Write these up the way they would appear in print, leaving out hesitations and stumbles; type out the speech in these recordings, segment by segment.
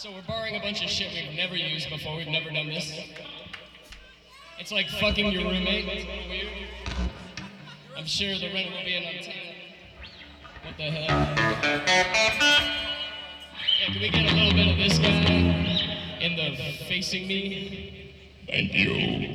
So we're borrowing a bunch of shit we've never used before. We've never done this. It's like fucking your roommate. It's a little weird. I'm sure the rent will be in on time. What the hell? Yeah, can we get a little bit of this guy in the facing me? Thank you.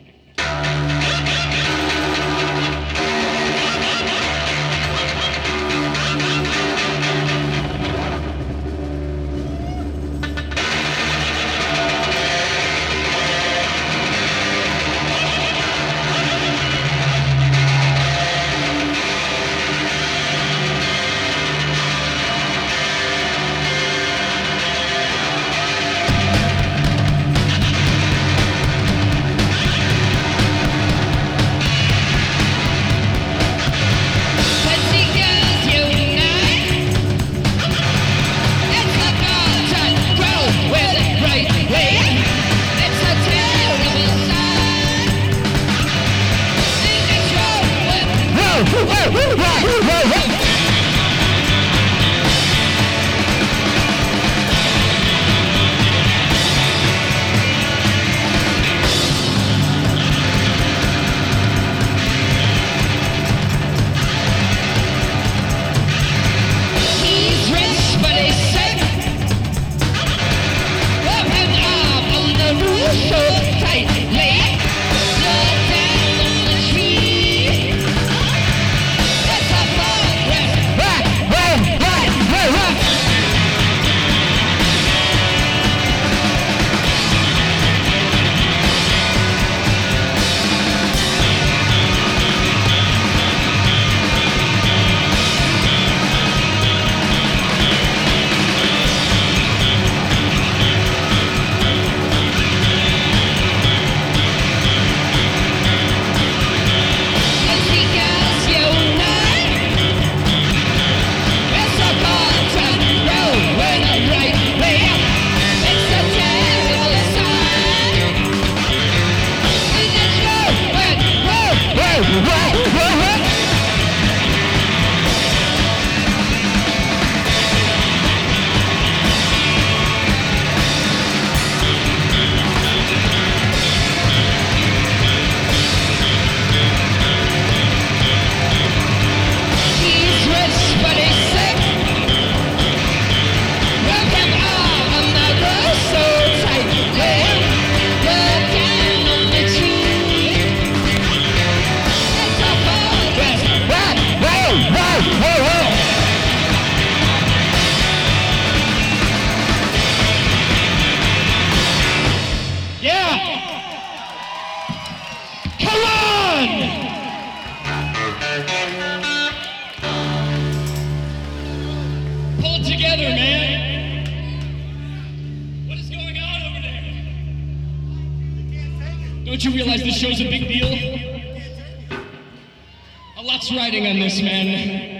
Don't you realize this show's a big deal? A lot's riding on this, man.